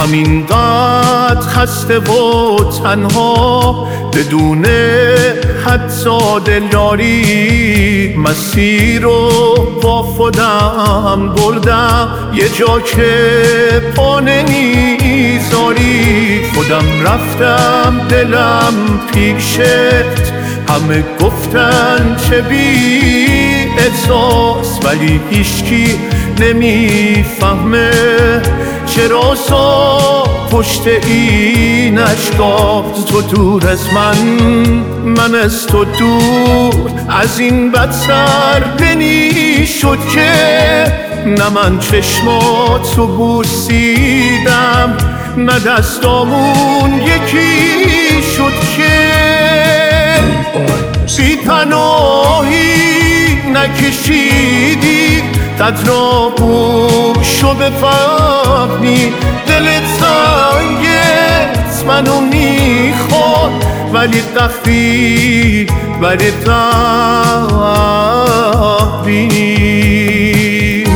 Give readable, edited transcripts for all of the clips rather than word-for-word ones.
همینقدر خسته و تنها بدون حتی دلداری، مسیر رو با خودم بردم یه جا که پا نمیذاری. خودم رفتم دلم پیشت، همه گفتن چه بی احساس، ولی هیچکی نمیفهمه چرا سا پشت این اشکاست. تو دور از من از تو دور، از این بدتر نمیشد که نه من چشماتو بوسیدم نه دستامون یکی شد که بی پناهی نکشیدی قدر آغوشو بفهمی. دلت سنگت منو میخواد ولی قفی ولی قهبی.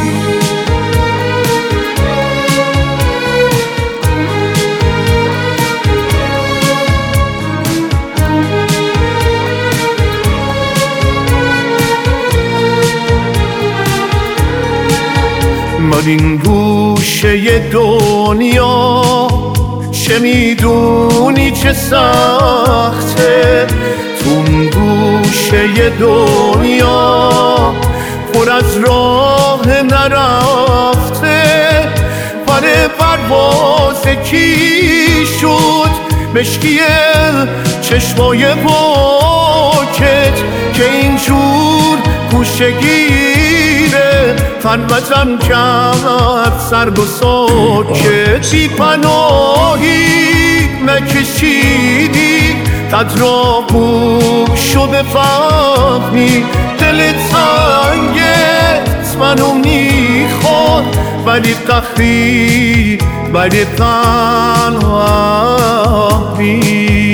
من این گوشه دنیا چه میدونی چه سخته، تو اون گوشه دنیا پر از راه نرفته. پر پرواز کی شد مشکی چشمای پاکت که اینجور گوشه گیره خلوتم کرد سرد و ساکت. بی پناهی نکشیدی قدر آغوشو بفهمی. دلت سنگت منو میخواد ولی قهری ولی تنهایی.